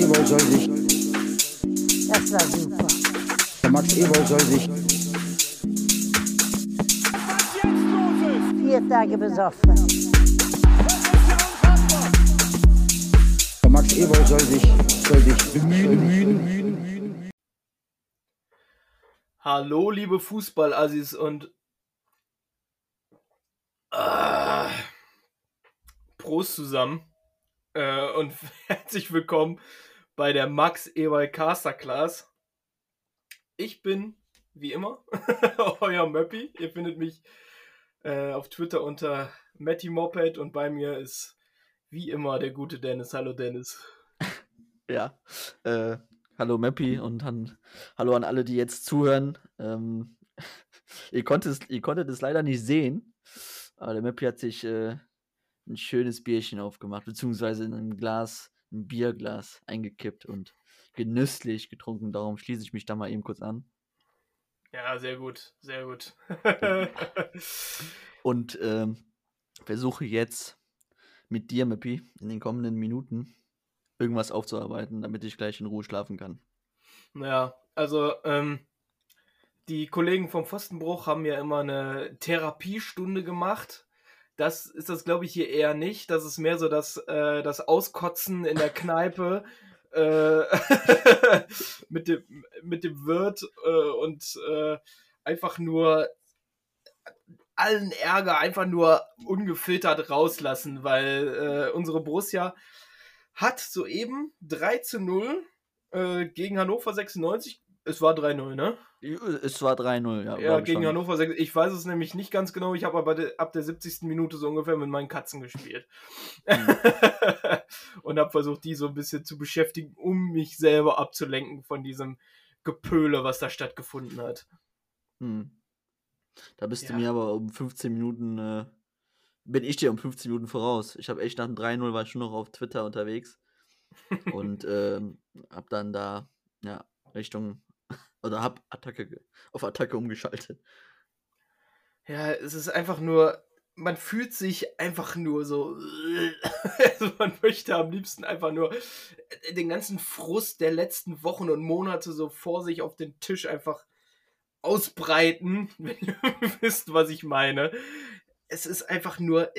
Ewald soll sich, Das war super. der Max Ewald soll sich, Was jetzt los ist? 4 Tage besoffen. der Max Ewald soll sich bemühen. Hallo, liebe Fußballassis und Prost zusammen und herzlich willkommen bei der Max Ewald Casterclass. Ich bin, wie immer, euer Möppi. Ihr findet mich auf Twitter unter Matty Moped und bei mir ist wie immer der gute Dennis. Hallo Dennis. Ja, hallo Mappi und hallo an alle, die jetzt zuhören. Ihr konntet es leider nicht sehen, aber der Mappi hat sich ein schönes Bierchen aufgemacht, beziehungsweise in ein Bierglas eingekippt und genüsslich getrunken. Darum schließe ich mich da mal eben kurz an. Ja, sehr gut, sehr gut. Und versuche jetzt mit dir, Mappi, in den kommenden Minuten irgendwas aufzuarbeiten, damit ich gleich in Ruhe schlafen kann. Ja, also die Kollegen vom Pfostenbruch haben ja immer eine Therapiestunde gemacht. Das ist das, glaube ich, hier eher nicht. Das ist mehr so das Auskotzen in der Kneipe mit dem Wirt und einfach nur allen Ärger einfach nur ungefiltert rauslassen, weil unsere Borussia hat soeben 3-0 gegen Hannover 96. Es war 3-0, ne? Es war 3-0, ja. Ja, gegen Hannover 96. Ich weiß es nämlich nicht ganz genau. Ich habe aber ab der 70. Minute so ungefähr mit meinen Katzen gespielt. Und habe versucht, die so ein bisschen zu beschäftigen, um mich selber abzulenken von diesem Gepöle, was da stattgefunden hat. Da bist du Ja. mir aber um 15 Minuten, bin ich dir um 15 Minuten voraus. Ich habe echt nach dem 3-0 war ich schon noch auf Twitter unterwegs und hab dann da, ja, hab auf Attacke umgeschaltet. Ja, es ist einfach nur, man fühlt sich einfach nur so, also man möchte am liebsten einfach nur den ganzen Frust der letzten Wochen und Monate so vor sich auf den Tisch einfach ausbreiten, wenn ihr wisst, was ich meine. Es ist einfach nur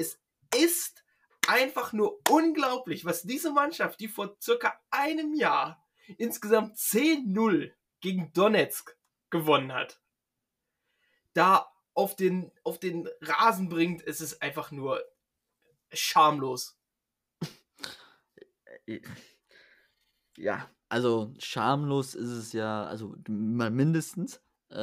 unglaublich, was diese Mannschaft, die vor circa einem Jahr insgesamt 10-0 gegen Donetsk gewonnen hat, da auf den Rasen bringt. Es ist einfach nur schamlos. Ja, also schamlos ist es ja, also mal mindestens.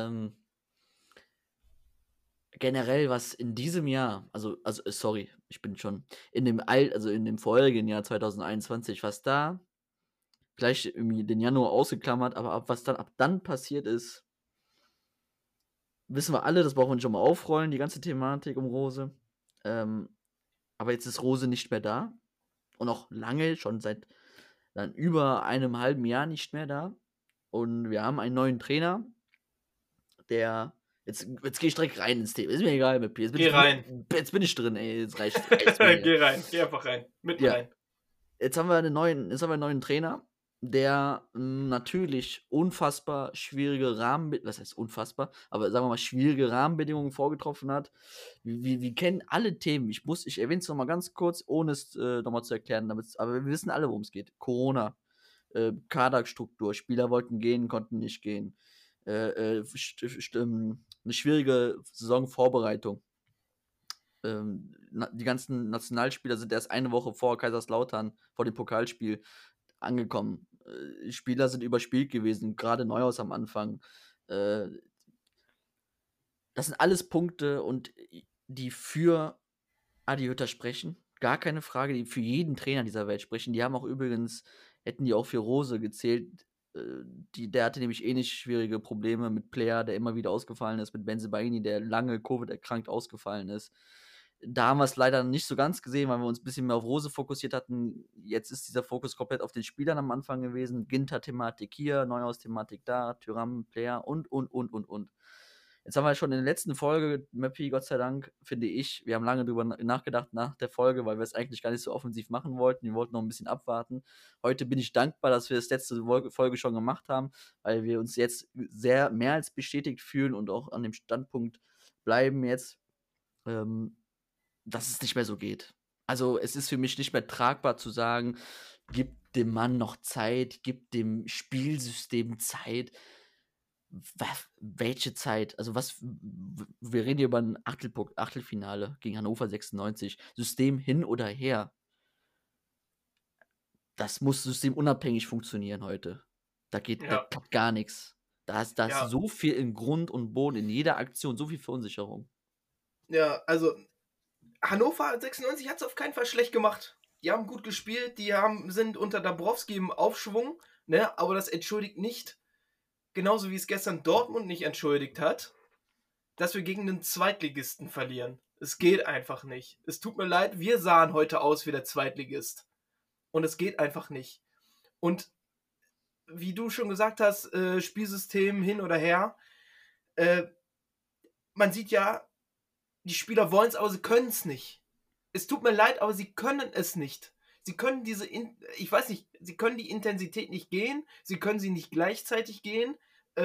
Generell, was in diesem Jahr, sorry, ich bin schon in dem vorherigen Jahr 2021, was da gleich irgendwie den Januar ausgeklammert, aber was dann ab dann passiert ist, wissen wir alle, das brauchen wir nicht schon mal aufrollen, die ganze Thematik um Rose. Aber jetzt ist Rose nicht mehr da und auch lange, schon seit dann über einem halben Jahr nicht mehr da. Und wir haben einen neuen Trainer, der jetzt gehe ich direkt rein ins Thema. Ist mir egal, mit P. Geh rein. Jetzt bin ich drin, ey. Jetzt reicht Geh rein, geh einfach rein. Rein. Jetzt haben wir einen neuen Trainer, der natürlich unfassbar schwierige was heißt unfassbar, aber sagen wir mal schwierige Rahmenbedingungen vorgetroffen hat. Wir kennen alle Themen. Ich erwähne es nochmal ganz kurz, ohne es nochmal zu erklären, aber wir wissen alle, worum es geht. Corona, Kaderstruktur, Spieler wollten gehen, konnten nicht gehen. Eine schwierige Saisonvorbereitung. Die ganzen Nationalspieler sind erst eine Woche vor Kaiserslautern, vor dem Pokalspiel, angekommen. Spieler sind überspielt gewesen, gerade Neuhaus am Anfang. Das sind alles Punkte, und die für Adi Hütter sprechen. Gar keine Frage, die für jeden Trainer dieser Welt sprechen. Die haben auch übrigens, hätten die auch für Rose gezählt. Der hatte nämlich ähnlich schwierige Probleme mit Player, der immer wieder ausgefallen ist, mit Bensebaini, der lange Covid-erkrankt ausgefallen ist. Da haben wir es leider nicht so ganz gesehen, weil wir uns ein bisschen mehr auf Rose fokussiert hatten. Jetzt ist dieser Fokus komplett auf den Spielern am Anfang gewesen. Ginter-Thematik hier, Neuhaus-Thematik da, Thuram, Player und. Jetzt haben wir schon in der letzten Folge, Möppi, Gott sei Dank, finde ich, wir haben lange drüber nachgedacht nach der Folge, weil wir es eigentlich gar nicht so offensiv machen wollten. Wir wollten noch ein bisschen abwarten. Heute bin ich dankbar, dass wir das letzte Folge schon gemacht haben, weil wir uns jetzt sehr mehr als bestätigt fühlen und auch an dem Standpunkt bleiben jetzt, dass es nicht mehr so geht. Also es ist für mich nicht mehr tragbar zu sagen, gib dem Mann noch Zeit, gib dem Spielsystem Zeit. Welche Zeit? Also wir reden hier über ein Achtelfinale gegen Hannover 96. System hin oder her. Das muss systemunabhängig funktionieren heute. Da klappt gar nichts. Da ist so viel in Grund und Boden, in jeder Aktion, so viel Verunsicherung. Ja, also Hannover 96 hat es auf keinen Fall schlecht gemacht. Die haben gut gespielt, sind unter Dabrowski im Aufschwung, ne? Aber das entschuldigt nicht, genauso wie es gestern Dortmund nicht entschuldigt hat, dass wir gegen einen Zweitligisten verlieren. Es geht einfach nicht. Es tut mir leid, wir sahen heute aus wie der Zweitligist. Und es geht einfach nicht. Und wie du schon gesagt hast, Spielsystem hin oder her, man sieht ja, die Spieler wollen es, aber sie können es nicht. Es tut mir leid, aber sie können es nicht. Sie können sie können die Intensität nicht gehen, sie können sie nicht gleichzeitig gehen.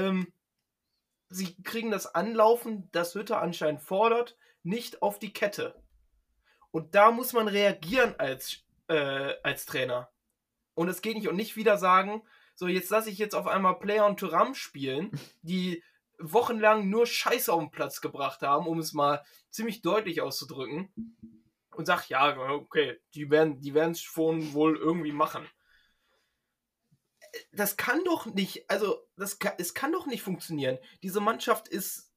Sie kriegen das Anlaufen, das Hütter anscheinend fordert, nicht auf die Kette. Und da muss man reagieren als Trainer. Und es geht nicht. Und nicht wieder sagen, so jetzt lasse ich jetzt auf einmal Player und Thuram spielen, die wochenlang nur Scheiße auf den Platz gebracht haben, um es mal ziemlich deutlich auszudrücken. Und sag, ja, okay, die werden es schon wohl irgendwie machen. Das kann doch nicht, also es kann doch nicht funktionieren. Diese Mannschaft ist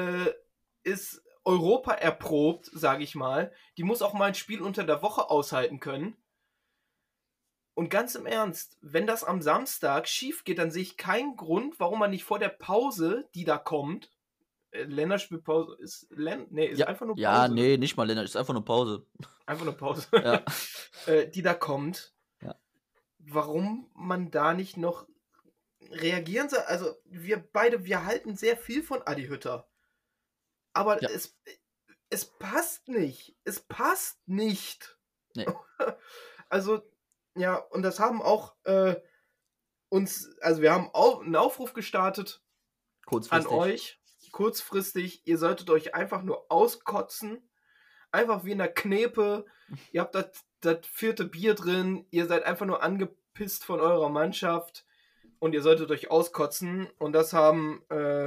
Europa erprobt, sage ich mal. Die muss auch mal ein Spiel unter der Woche aushalten können. Und ganz im Ernst, wenn das am Samstag schief geht, dann sehe ich keinen Grund, warum man nicht vor der Pause, die da kommt, Länderspielpause, ist einfach nur Pause. Ja, nee, nicht mal Lennart, ist einfach nur Pause. Einfach nur Pause. Ja. Die da kommt. Ja. Warum Man da nicht noch reagieren soll. Also wir halten sehr viel von Adi Hütter. Aber Ja. es passt nicht. Es passt nicht. Nee. Also, ja, und das haben auch wir haben auch einen Aufruf gestartet an euch. Kurzfristig, ihr solltet euch einfach nur auskotzen. Einfach wie in der Kneipe. Ihr habt das 4. Bier drin. Ihr seid einfach nur angepisst von eurer Mannschaft. Und ihr solltet euch auskotzen. Und das haben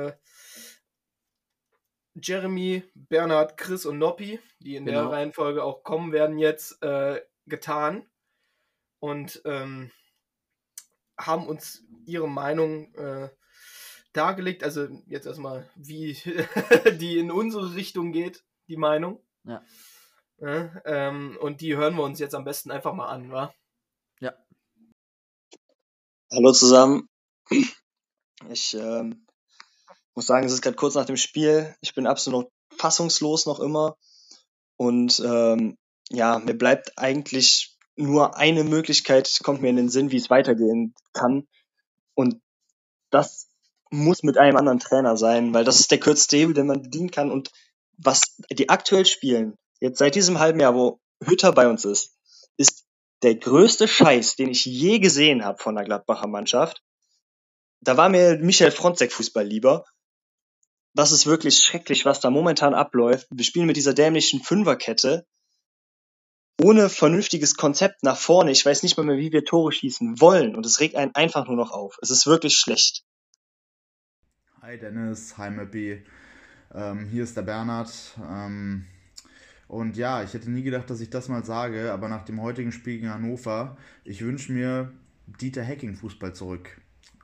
Jeremy, Bernhard, Chris und Noppi, die in der Reihenfolge auch kommen werden jetzt, getan. Und haben uns ihre Meinung dargelegt. Also jetzt erstmal, wie die in unsere Richtung geht, die Meinung. Ja. Und die hören wir uns jetzt am besten einfach mal an, wa? Ja. Hallo zusammen. Ich muss sagen, es ist gerade kurz nach dem Spiel. Ich bin absolut fassungslos noch immer. Und mir bleibt eigentlich nur eine Möglichkeit, kommt mir in den Sinn, wie es weitergehen kann. Und das muss mit einem anderen Trainer sein, weil das ist der kürzeste Hebel, den man bedienen kann. Und was die aktuell spielen, jetzt seit diesem halben Jahr, wo Hütter bei uns ist der größte Scheiß, den ich je gesehen habe von der Gladbacher Mannschaft. Da war mir Michael Fronzek-Fußball lieber. Das ist wirklich schrecklich, was da momentan abläuft. Wir spielen mit dieser dämlichen Fünferkette ohne vernünftiges Konzept nach vorne. Ich weiß nicht mal mehr, wie wir Tore schießen wollen. Und es regt einen einfach nur noch auf. Es ist wirklich schlecht. Hi Dennis, hi Möppi. Hier ist der Bernhard. Und ja, ich hätte nie gedacht, dass ich das mal sage, aber nach dem heutigen Spiel gegen Hannover, ich wünsche mir Dieter Hecking-Fußball zurück.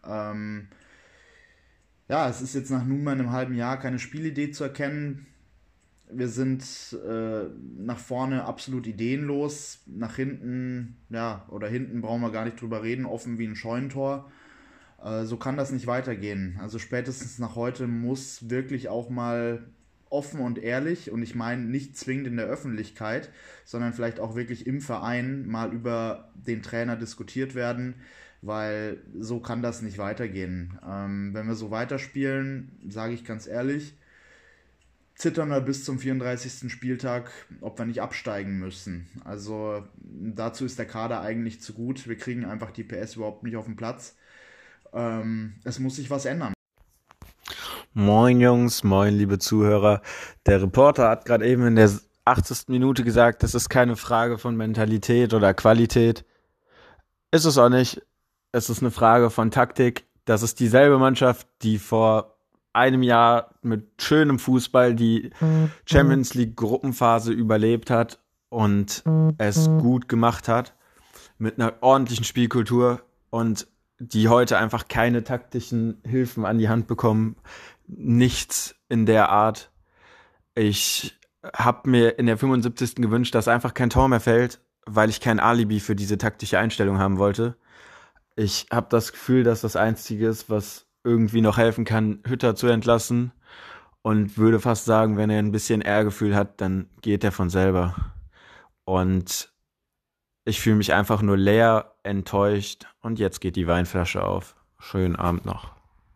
Es ist jetzt nach nunmehr einem halben Jahr keine Spielidee zu erkennen. Wir sind nach vorne absolut ideenlos. Nach hinten, hinten brauchen wir gar nicht drüber reden, offen wie ein Scheunentor. So kann das nicht weitergehen. Also spätestens nach heute muss wirklich auch mal offen und ehrlich, und ich meine nicht zwingend in der Öffentlichkeit, sondern vielleicht auch wirklich im Verein mal über den Trainer diskutiert werden, weil so kann das nicht weitergehen. Wenn wir so weiterspielen, sage ich ganz ehrlich, zittern wir bis zum 34. Spieltag, ob wir nicht absteigen müssen. Also dazu ist der Kader eigentlich zu gut. Wir kriegen einfach die PS überhaupt nicht auf den Platz. Es muss sich was ändern. Moin Jungs, moin liebe Zuhörer. Der Reporter hat gerade eben in der 80. Minute gesagt, das ist keine Frage von Mentalität oder Qualität. Ist es auch nicht. Es ist eine Frage von Taktik. Das ist dieselbe Mannschaft, die vor einem Jahr mit schönem Fußball die Champions League Gruppenphase überlebt hat und es gut gemacht hat mit einer ordentlichen Spielkultur und die heute einfach keine taktischen Hilfen an die Hand bekommen. Nichts in der Art. Ich habe mir in der 75. gewünscht, dass einfach kein Tor mehr fällt, weil ich kein Alibi für diese taktische Einstellung haben wollte. Ich habe das Gefühl, dass das Einzige ist, was irgendwie noch helfen kann, Hütter zu entlassen, und würde fast sagen, wenn er ein bisschen Ehrgefühl hat, dann geht er von selber. Und ich fühle mich einfach nur leer, enttäuscht, und jetzt geht die Weinflasche auf. Schönen Abend noch.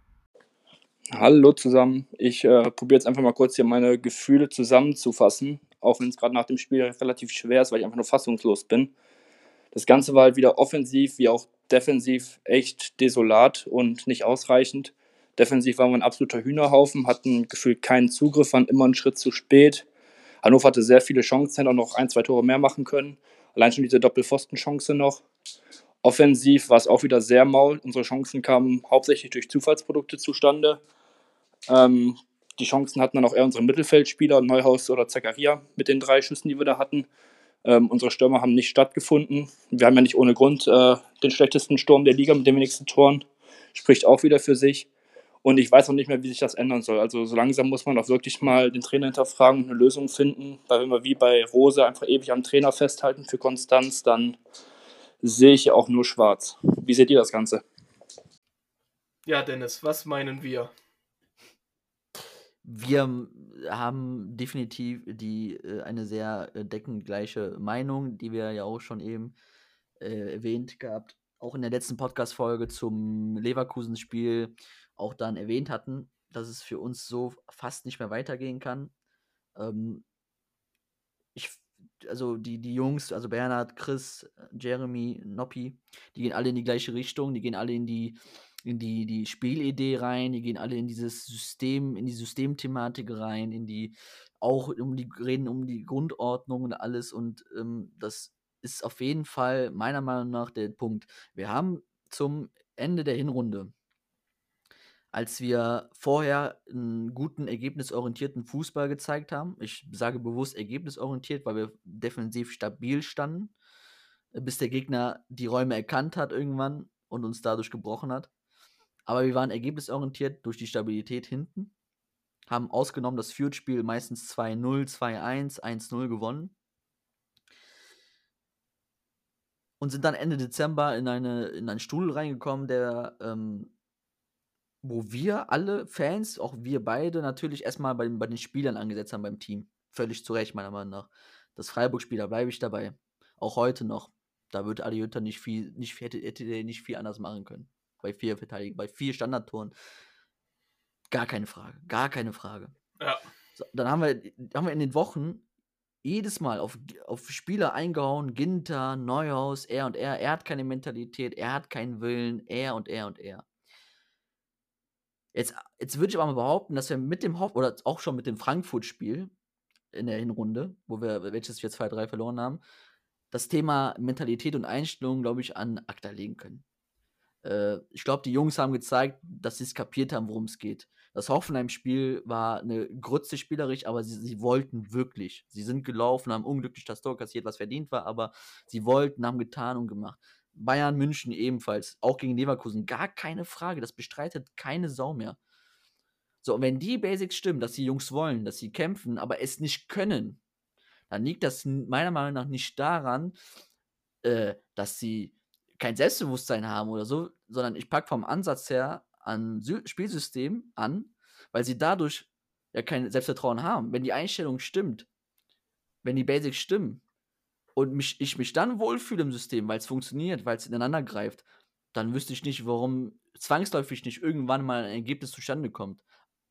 Hallo zusammen. Ich probiere jetzt einfach mal kurz hier meine Gefühle zusammenzufassen, auch wenn es gerade nach dem Spiel relativ schwer ist, weil ich einfach nur fassungslos bin. Das Ganze war halt wieder offensiv wie auch defensiv echt desolat und nicht ausreichend. Defensiv waren wir ein absoluter Hühnerhaufen, hatten gefühlt keinen Zugriff, waren immer einen Schritt zu spät. Hannover hatte sehr viele Chancen, hätte auch noch 1-2 Tore mehr machen können. Allein schon diese Doppelpfostenchance noch. Offensiv war es auch wieder sehr maul. Unsere Chancen kamen hauptsächlich durch Zufallsprodukte zustande. Die Chancen hatten dann auch eher unsere Mittelfeldspieler, Neuhaus oder Zakaria, mit den 3 Schüssen, die wir da hatten. Unsere Stürmer haben nicht stattgefunden. Wir haben ja nicht ohne Grund den schlechtesten Sturm der Liga mit den wenigsten Toren. Spricht auch wieder für sich. Und ich weiß auch nicht mehr, wie sich das ändern soll. Also so langsam muss man auch wirklich mal den Trainer hinterfragen und eine Lösung finden. Weil wenn wir wie bei Rose einfach ewig am Trainer festhalten für Konstanz, dann sehe ich ja auch nur schwarz. Wie seht ihr das Ganze? Ja, Dennis, was meinen wir? Wir haben definitiv eine sehr deckengleiche Meinung, die wir ja auch schon eben erwähnt gehabt, auch in der letzten Podcast-Folge zum Leverkusen-Spiel auch dann erwähnt hatten, dass es für uns so fast nicht mehr weitergehen kann. Also die Jungs, also Bernhard, Chris, Jeremy, Noppi, die gehen alle in die gleiche Richtung, die gehen alle in die Spielidee rein, die gehen alle in dieses System, in die Systemthematik rein, reden um die Grundordnung und alles, und das ist auf jeden Fall meiner Meinung nach der Punkt. Wir haben zum Ende der Hinrunde, als wir vorher einen guten, ergebnisorientierten Fußball gezeigt haben, ich sage bewusst ergebnisorientiert, weil wir defensiv stabil standen, bis der Gegner die Räume erkannt hat irgendwann und uns dadurch gebrochen hat. Aber wir waren ergebnisorientiert durch die Stabilität hinten, haben ausgenommen das Fürth-Spiel meistens 2-0, 2-1, 1-0 gewonnen und sind dann Ende Dezember in einen Strudel reingekommen, wo wir alle Fans, auch wir beide, natürlich erstmal bei den Spielern angesetzt haben beim Team. Völlig zu Recht, meiner Meinung nach. Das Freiburg-Spiel, da bleibe ich dabei. Auch heute noch. Da wird Adi Hütter hätte nicht viel anders machen können. Bei 4 Verteidigungen, bei 4 Standardtoren. Gar keine Frage. Ja. So, dann haben wir in den Wochen jedes Mal auf Spieler eingehauen, Ginter, Neuhaus, er und er. Er hat keine Mentalität, er hat keinen Willen, er und er und er. Jetzt würde ich aber mal behaupten, dass wir mit dem oder auch schon mit dem Frankfurt-Spiel in der Hinrunde, welches wir 2-3 verloren haben, das Thema Mentalität und Einstellung, glaube ich, an Acta legen können. Ich glaube, die Jungs haben gezeigt, dass sie es kapiert haben, worum es geht. Das Hoffenheim-Spiel war eine Grütze spielerisch, aber sie wollten wirklich. Sie sind gelaufen, haben unglücklich das Tor kassiert, was verdient war, aber sie wollten, haben getan und gemacht. Bayern München ebenfalls, auch gegen Leverkusen, gar keine Frage, das bestreitet keine Sau mehr. So, und wenn die Basics stimmen, dass die Jungs wollen, dass sie kämpfen, aber es nicht können, dann liegt das meiner Meinung nach nicht daran, dass sie kein Selbstbewusstsein haben oder so, sondern ich packe vom Ansatz her an Spielsystem an, weil sie dadurch ja kein Selbstvertrauen haben. Wenn die Einstellung stimmt, wenn die Basics stimmen und ich mich dann wohlfühle im System, weil es funktioniert, weil es ineinander greift, dann wüsste ich nicht, warum zwangsläufig nicht irgendwann mal ein Ergebnis zustande kommt.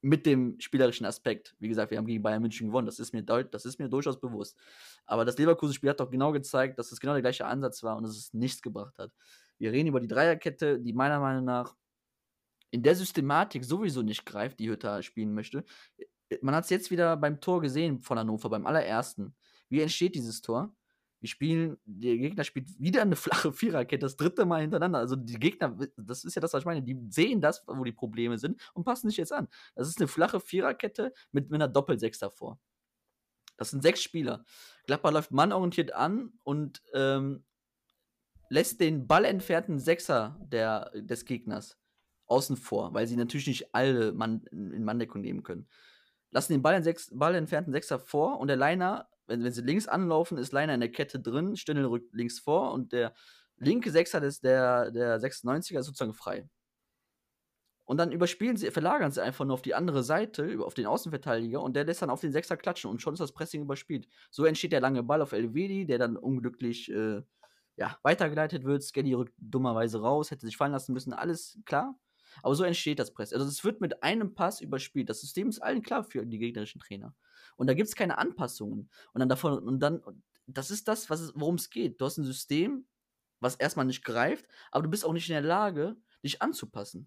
mit dem spielerischen Aspekt. Wie gesagt, wir haben gegen Bayern München gewonnen, das ist mir durchaus bewusst. Aber das Leverkusen-Spiel hat doch genau gezeigt, dass es genau der gleiche Ansatz war und dass es nichts gebracht hat. Wir reden über die Dreierkette, die meiner Meinung nach in der Systematik sowieso nicht greift, die Hütter spielen möchte. Man hat es jetzt wieder beim Tor gesehen von Hannover, beim allerersten. Wie entsteht dieses Tor? Der Gegner spielt wieder eine flache Viererkette, das 3. Mal hintereinander. Also die Gegner, das ist ja das, was ich meine, die sehen das, wo die Probleme sind und passen sich jetzt an. Das ist eine flache Viererkette mit einer Doppel-6 davor. Das sind 6 Spieler. Gladbach läuft mannorientiert an und lässt den ballentfernten Sechser des Gegners außen vor, weil sie natürlich nicht alle in Manndeckung nehmen können. Lassen den ballentfernten Sechser vor und der Leiner, wenn sie links anlaufen, ist Leiner in der Kette drin, Stindl rückt links vor und der linke Sechser der 96er ist sozusagen frei. Und dann verlagern sie einfach nur auf die andere Seite, auf den Außenverteidiger, und der lässt dann auf den Sechser klatschen und schon ist das Pressing überspielt. So entsteht der lange Ball auf Elvedi, der dann unglücklich weitergeleitet wird. Skelly rückt dummerweise raus, hätte sich fallen lassen müssen, alles klar. Aber so entsteht das Press. Also es wird mit einem Pass überspielt. Das System ist allen klar für die gegnerischen Trainer. Und da gibt es keine Anpassungen. Das ist das, worum es geht. Du hast ein System, was erstmal nicht greift, aber du bist auch nicht in der Lage, dich anzupassen.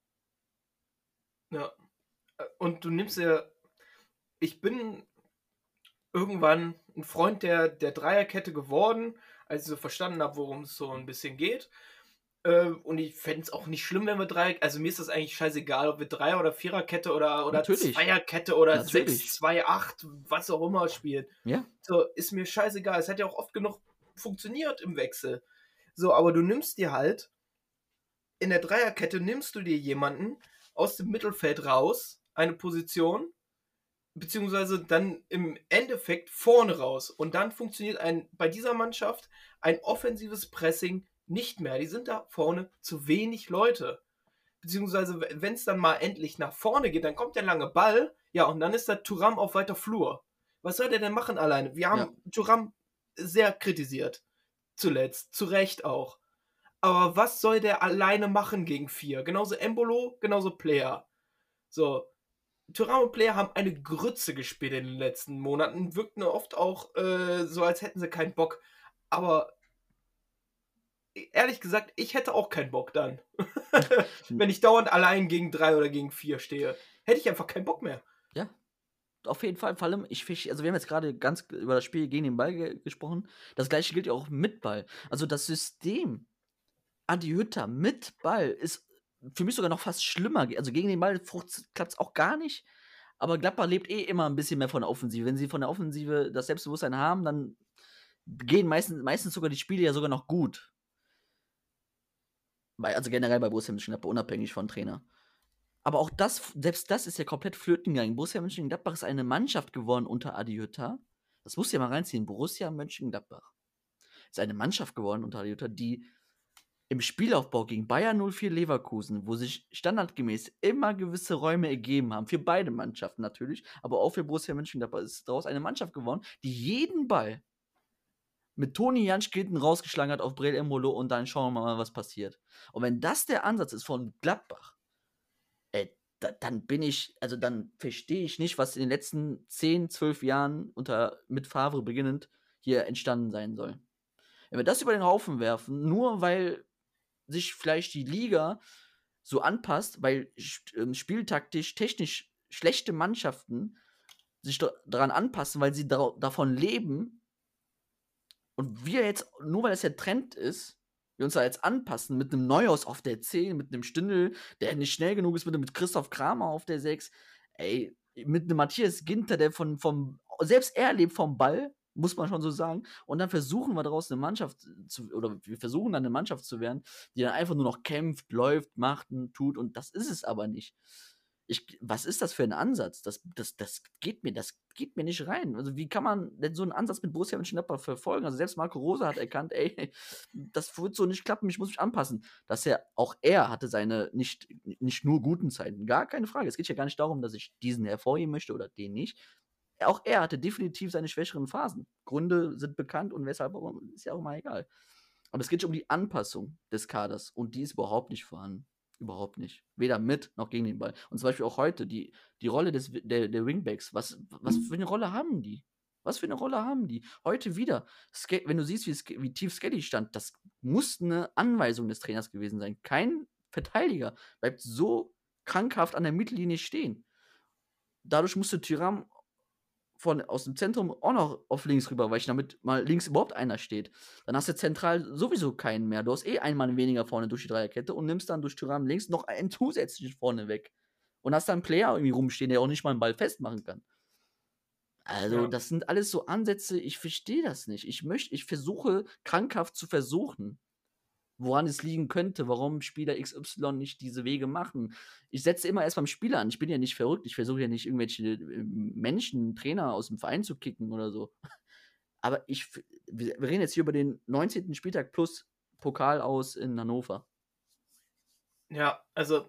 Ja. Und du nimmst ja, ich bin irgendwann ein Freund der Dreierkette geworden, als ich so verstanden habe, worum es so ein bisschen geht. Und ich fände es auch nicht schlimm, wenn wir also mir ist das eigentlich scheißegal, ob wir Dreier- oder Viererkette oder Zweierkette oder 6-2-8, was auch immer spielen. Ja. So, ist mir scheißegal. Es hat ja auch oft genug funktioniert im Wechsel. So, aber du nimmst dir halt, in der Dreierkette nimmst du dir jemanden aus dem Mittelfeld raus, eine Position, beziehungsweise dann im Endeffekt vorne raus. Und dann funktioniert bei dieser Mannschaft ein offensives Pressing nicht mehr. Die sind da vorne zu wenig Leute. Beziehungsweise, wenn es dann mal endlich nach vorne geht, dann kommt der lange Ball, ja, und dann ist da Thuram auf weiter Flur. Was soll der denn machen alleine? Wir haben Thuram sehr kritisiert. Zuletzt. Zu Recht auch. Aber was soll der alleine machen gegen 4? Genauso Embolo, genauso Player. So. Thuram und Player haben eine Grütze gespielt in den letzten Monaten. Wirkten oft auch so, als hätten sie keinen Bock. Aber ehrlich gesagt, ich hätte auch keinen Bock dann. Wenn ich dauernd allein gegen 3 oder gegen 4 stehe. Hätte ich einfach keinen Bock mehr. Ja, auf jeden Fall. Vor allem, wir haben jetzt gerade ganz über das Spiel gegen den Ball gesprochen. Das gleiche gilt ja auch mit Ball. Also das System Adi Hütter mit Ball ist für mich sogar noch fast schlimmer. Also gegen den Ball klappt es auch gar nicht. Aber Gladbach lebt immer ein bisschen mehr von der Offensive. Wenn sie von der Offensive das Selbstbewusstsein haben, dann gehen meistens sogar die Spiele ja sogar noch gut. Also generell bei Borussia Mönchengladbach, unabhängig von Trainer. Aber auch selbst das ist ja komplett flöten gegangen. Borussia Mönchengladbach ist eine Mannschaft geworden unter Adi Hütter. Das musst du ja mal reinziehen. Borussia Mönchengladbach ist eine Mannschaft geworden unter Adi Hütter, die im Spielaufbau gegen Bayern 04 Leverkusen, wo sich standardgemäß immer gewisse Räume ergeben haben, für beide Mannschaften natürlich, aber auch für Borussia Mönchengladbach ist daraus eine Mannschaft geworden, die jeden Ball mit Toni Janschke hinten rausgeschlagen hat auf Breel Embolo und dann schauen wir mal, was passiert. Und wenn das der Ansatz ist von Gladbach, dann verstehe ich nicht, was in den letzten 10, 12 Jahren mit Favre beginnend hier entstanden sein soll. Wenn wir das über den Haufen werfen, nur weil sich vielleicht die Liga so anpasst, weil spieltaktisch, technisch schlechte Mannschaften sich daran anpassen, weil sie davon leben, und wir jetzt, nur weil das der Trend ist, wir uns da jetzt anpassen mit einem Neuhaus auf der 10, mit einem Stindl, der nicht schnell genug ist, mit Christoph Kramer auf der 6, mit einem Matthias Ginter, der selbst er lebt vom Ball, muss man schon so sagen, und dann versuchen wir daraus wir versuchen dann eine Mannschaft zu werden, die dann einfach nur noch kämpft, läuft, macht und tut, und das ist es aber nicht. Was ist das für ein Ansatz? Das geht mir nicht rein. Also wie kann man denn so einen Ansatz mit Borussia Mönchengladbach verfolgen? Also selbst Marco Rose hat erkannt, das wird so nicht klappen, ich muss mich anpassen. Auch er hatte seine nicht nur guten Zeiten, gar keine Frage. Es geht ja gar nicht darum, dass ich diesen hervorheben möchte oder den nicht. Auch er hatte definitiv seine schwächeren Phasen. Gründe sind bekannt und weshalb ist ja auch mal egal. Aber es geht um die Anpassung des Kaders und die ist überhaupt nicht vorhanden. überhaupt nicht. Weder mit noch gegen den Ball. Und zum Beispiel auch heute, die Rolle der Wingbacks, was für eine Rolle haben die? Was für eine Rolle haben die? Heute wieder. Wenn du siehst, wie tief Skelly stand, das muss eine Anweisung des Trainers gewesen sein. Kein Verteidiger bleibt so krankhaft an der Mittellinie stehen. Dadurch musste Thuram aus dem Zentrum auch noch auf links rüberweichen, damit mal links überhaupt einer steht. Dann hast du zentral sowieso keinen mehr. Du hast einen Mann weniger vorne durch die Dreierkette und nimmst dann durch Thuram links noch einen zusätzlichen vorne weg. Und hast dann einen Player irgendwie rumstehen, der auch nicht mal einen Ball festmachen kann. Also, das sind alles so Ansätze, ich verstehe das nicht. Ich versuche krankhaft zu versuchen, woran es liegen könnte, warum Spieler XY nicht diese Wege machen. Ich setze immer erst beim Spieler an. Ich bin ja nicht verrückt. Ich versuche ja nicht irgendwelche Menschen, Trainer aus dem Verein zu kicken oder so. Aber wir reden jetzt hier über den 19. Spieltag plus Pokal aus in Hannover. Ja, also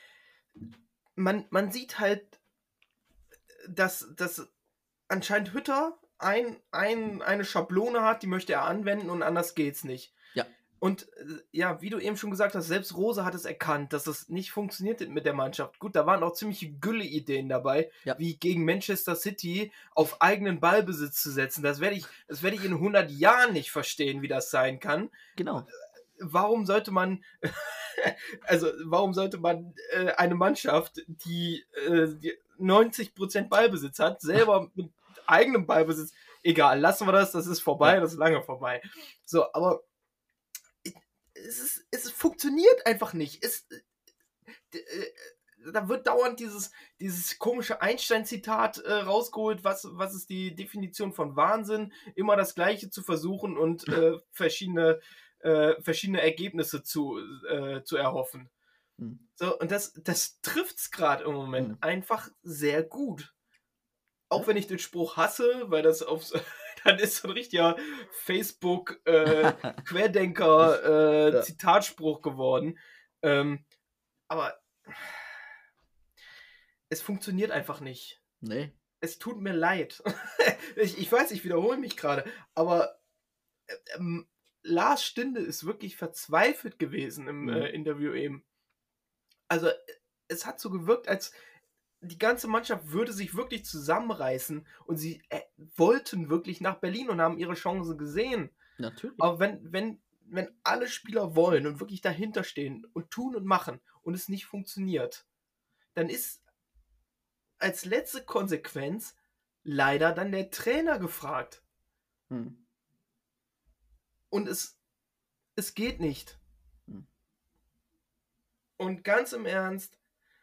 man sieht halt, dass anscheinend Hütter eine Schablone hat, die möchte er anwenden und anders geht's nicht. Ja. Und ja, wie du eben schon gesagt hast, selbst Rose hat es erkannt, dass es nicht funktioniert mit der Mannschaft. Gut, da waren auch ziemliche Gülle-Ideen dabei, wie gegen Manchester City auf eigenen Ballbesitz zu setzen. Das werde ich in 100 Jahren nicht verstehen, wie das sein kann. Genau. Warum sollte man eine Mannschaft, die 90% Ballbesitz hat, selber mit eigenem Ballbesitz, egal, lassen wir das ist vorbei, das ist lange vorbei. So, aber es funktioniert einfach nicht. Da wird dauernd dieses komische Einstein-Zitat rausgeholt, was ist die Definition von Wahnsinn, immer das Gleiche zu versuchen und verschiedene Ergebnisse zu erhoffen. So, und das trifft's gerade im Moment einfach sehr gut. Auch wenn ich den Spruch hasse, weil das dann ist so ein richtiger Facebook Querdenker Zitatspruch geworden. Aber es funktioniert einfach nicht. Nee. Es tut mir leid. Ich weiß, ich wiederhole mich gerade, aber Lars Stinde ist wirklich verzweifelt gewesen im Interview eben. Also es hat so gewirkt, als die ganze Mannschaft würde sich wirklich zusammenreißen und sie wollten wirklich nach Berlin und haben ihre Chance gesehen. Natürlich. Aber wenn alle Spieler wollen und wirklich dahinter stehen und tun und machen und es nicht funktioniert, dann ist als letzte Konsequenz leider dann der Trainer gefragt. Und es geht nicht. Und ganz im Ernst,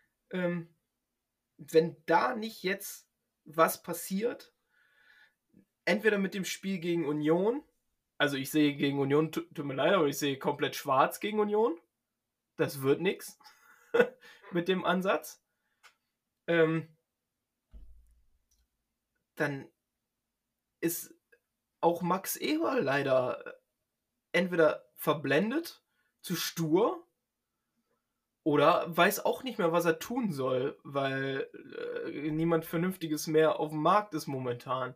wenn da nicht jetzt was passiert, entweder mit dem Spiel gegen Union, also ich sehe gegen Union, tut mir leid, aber ich sehe komplett schwarz gegen Union. Das wird nichts mit dem Ansatz. Dann ist auch Max Eberl leider entweder verblendet, zu stur, oder weiß auch nicht mehr, was er tun soll, weil niemand Vernünftiges mehr auf dem Markt ist momentan.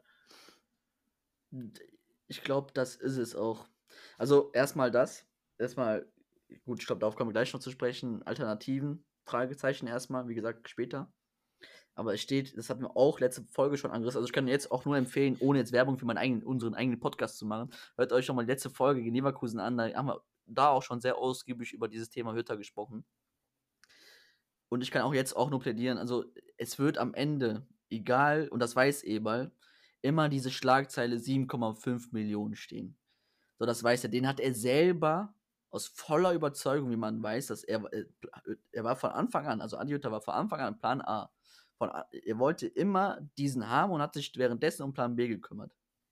Ich glaube, das ist es auch. Also erstmal das. Gut, ich glaube, darauf kommen wir gleich noch zu sprechen. Alternativen, Fragezeichen erstmal, wie gesagt, später. Aber es steht, das hatten wir auch letzte Folge schon angerissen. Also ich kann jetzt auch nur empfehlen, ohne jetzt Werbung für unseren eigenen Podcast zu machen, hört euch schon mal die letzte Folge gegen Leverkusen an. Da haben wir da auch schon sehr ausgiebig über dieses Thema Hütter gesprochen. Und ich kann auch jetzt auch nur plädieren, also es wird am Ende, egal, und das weiß Eberl, immer diese Schlagzeile 7,5 Millionen stehen. So, das weiß er. Den hat er selber aus voller Überzeugung, wie man weiß, dass er war von Anfang an, also Adi Hütter war von Anfang an Plan A. Er wollte immer diesen haben und hat sich währenddessen um Plan B gekümmert.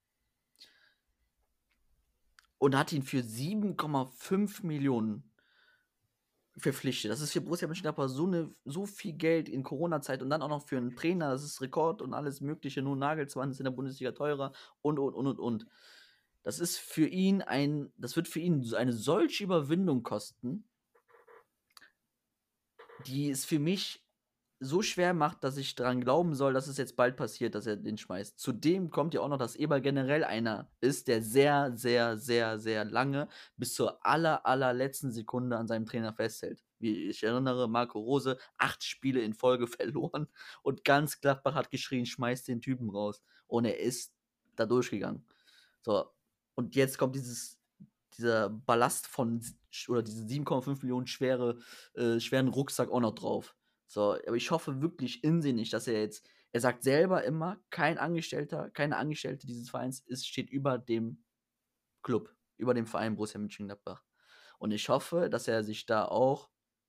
Und hat ihn für 7,5 Millionen verpflichtet. Das ist für Borussia Mönchengladbach so viel Geld in Corona-Zeit und dann auch noch für einen Trainer, das ist Rekord und alles mögliche, nur Nagelsmann ist in der Bundesliga teurer und. Das wird für ihn eine solche Überwindung kosten, die es für mich so schwer macht, dass ich daran glauben soll, dass es jetzt bald passiert, dass er den schmeißt. Zudem kommt ja auch noch, dass Eberl generell einer ist, der sehr, sehr, sehr, sehr lange bis zur allerletzten Sekunde an seinem Trainer festhält. Wie ich erinnere, Marco Rose, 8 Spiele in Folge verloren und ganz Gladbach hat geschrien, schmeißt den Typen raus. Und er ist da durchgegangen. So, und jetzt kommt dieser Ballast oder diese 7,5 Millionen schweren Rucksack auch noch drauf. So, aber ich hoffe wirklich insinnig, dass er sagt selber immer, keine Angestellte dieses Vereins steht über dem Club, über dem Verein Borussia Mönchengladbach. Und ich hoffe, dass er sich da auch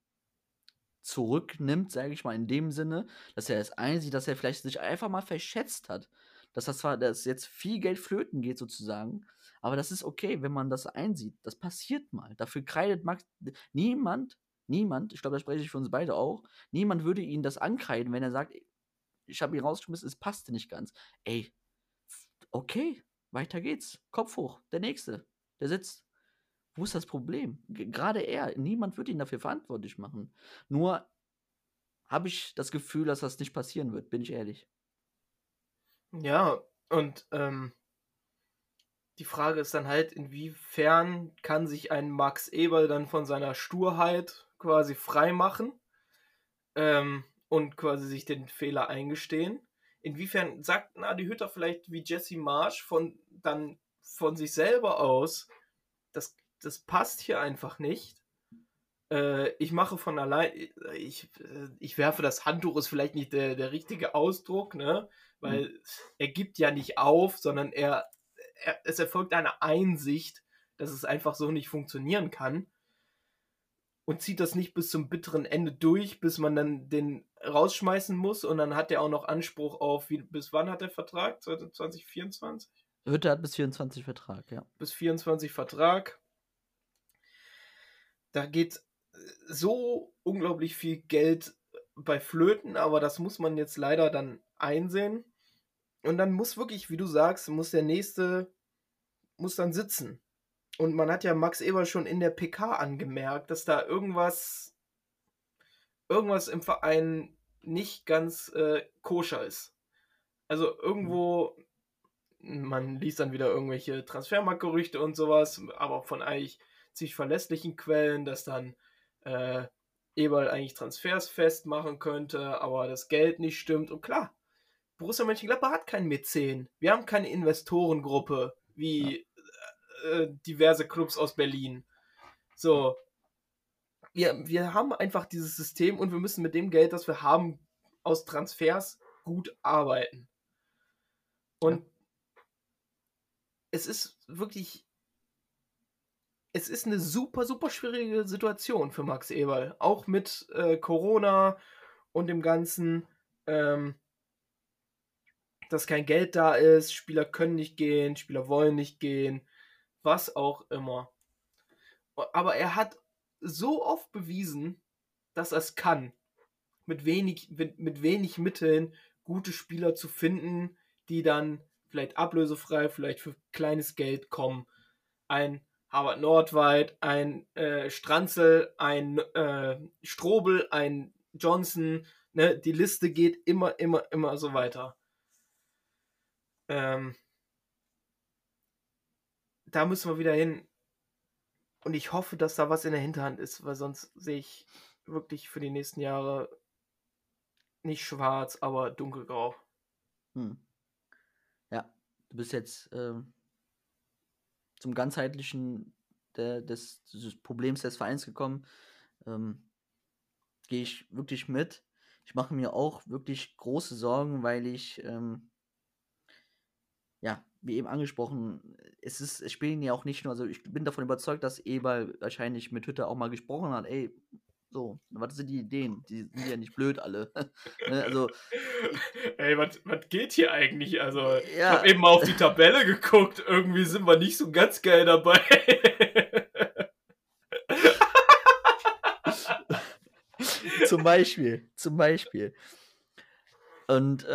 zurücknimmt, sage ich mal, in dem Sinne, dass er es einsieht, dass er vielleicht sich einfach mal verschätzt hat. Dass jetzt viel Geld flöten geht sozusagen, aber das ist okay, wenn man das einsieht. Das passiert mal. Dafür kreidet niemand, ich glaube, da spreche ich für uns beide auch, niemand würde ihn das ankreiden, wenn er sagt, ich habe ihn rausgeschmissen, es passte nicht ganz. Ey, okay, weiter geht's. Kopf hoch, der Nächste, der sitzt. Wo ist das Problem? Gerade er, niemand wird ihn dafür verantwortlich machen. Nur habe ich das Gefühl, dass das nicht passieren wird, bin ich ehrlich. Ja, und die Frage ist dann halt, inwiefern kann sich ein Max Eberl dann von seiner Sturheit quasi frei machen und quasi sich den Fehler eingestehen. Inwiefern sagt Adi Hütter vielleicht wie Jesse Marsch von sich selber aus, das passt hier einfach nicht. Ich mache von allein, ich werfe das Handtuch, ist vielleicht nicht der richtige Ausdruck, ne? Weil er gibt ja nicht auf, sondern es erfolgt eine Einsicht, dass es einfach so nicht funktionieren kann und zieht das nicht bis zum bitteren Ende durch, bis man dann den rausschmeißen muss und dann hat er auch noch Anspruch auf, bis wann hat der Vertrag? 2024? Hütter hat bis 24 Vertrag, ja. Bis 24 Vertrag. Da geht so unglaublich viel Geld bei flöten, aber das muss man jetzt leider dann einsehen. Und dann muss wirklich, wie du sagst, muss der Nächste dann sitzen. Und man hat ja Max Eberl schon in der PK angemerkt, dass da irgendwas im Verein nicht ganz koscher ist. Also irgendwo, man liest dann wieder irgendwelche Transfermarktgerüchte und sowas, aber von eigentlich ziemlich verlässlichen Quellen, dass dann Eberl eigentlich Transfers festmachen könnte, aber das Geld nicht stimmt. Und klar, Borussia Mönchengladbach hat keinen Mäzen. Wir haben keine Investorengruppe wie diverse Clubs aus Berlin. So, wir haben einfach dieses System und wir müssen mit dem Geld, das wir haben, aus Transfers gut arbeiten. Und es ist wirklich, es ist eine super, super schwierige Situation für Max Eberl. Auch mit Corona und dem Ganzen, dass kein Geld da ist, Spieler können nicht gehen, Spieler wollen nicht gehen, was auch immer. Aber er hat so oft bewiesen, dass er es kann, mit wenig Mitteln gute Spieler zu finden, die dann vielleicht ablösefrei, vielleicht für kleines Geld kommen. Ein Harvard Nordweit, ein Stranzel, ein Strobel, ein Johnson, ne? Die Liste geht immer so weiter. Da müssen wir wieder hin. Und ich hoffe, dass da was in der Hinterhand ist, weil sonst sehe ich wirklich für die nächsten Jahre nicht schwarz, aber dunkelgrau. Ja, du bist jetzt zum ganzheitlichen des Problems des Vereins gekommen. Gehe ich wirklich mit. Ich mache mir auch wirklich große Sorgen, weil ich wie eben angesprochen, es spielen ja auch nicht nur, also ich bin davon überzeugt, dass Eberl wahrscheinlich mit Hütter auch mal gesprochen hat, ey, so, was sind die Ideen? Die sind ja nicht blöd alle. Also, ey, was geht hier eigentlich? Also, ich habe eben mal auf die Tabelle geguckt, irgendwie sind wir nicht so ganz geil dabei. Zum Beispiel. Und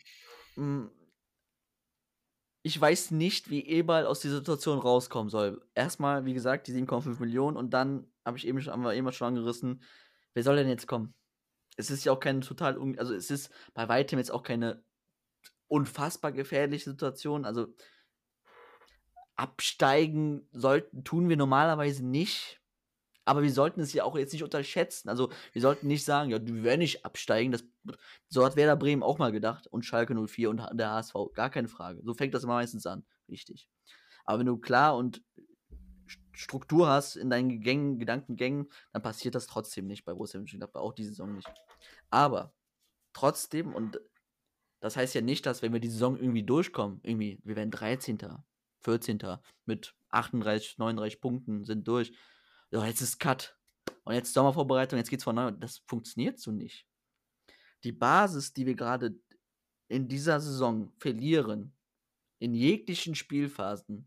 ich weiß nicht, wie Eberl aus dieser Situation rauskommen soll. Erstmal, wie gesagt, die 7,5 Millionen und dann haben wir eben schon angerissen, wer soll denn jetzt kommen? es ist ja auch keine also es ist bei weitem jetzt auch keine unfassbar gefährliche Situation. Also absteigen tun wir normalerweise nicht. Aber wir sollten es ja auch jetzt nicht unterschätzen. Also, wir sollten nicht sagen, ja, wir werden nicht absteigen. So hat Werder Bremen auch mal gedacht und Schalke 04 und der HSV. Gar keine Frage. So fängt das immer meistens an. Richtig. Aber wenn du klar und Struktur hast in deinen Gedankengängen, dann passiert das trotzdem nicht bei Borussia Mönchengladbach, auch diese Saison nicht. Aber trotzdem, und das heißt ja nicht, dass wenn wir die Saison irgendwie durchkommen, wir werden 13., 14. mit 38, 39 Punkten, sind durch. So, jetzt ist Cut. Und jetzt Sommervorbereitung, jetzt geht's von neu. Das funktioniert so nicht. Die Basis, die wir gerade in dieser Saison verlieren, in jeglichen Spielphasen,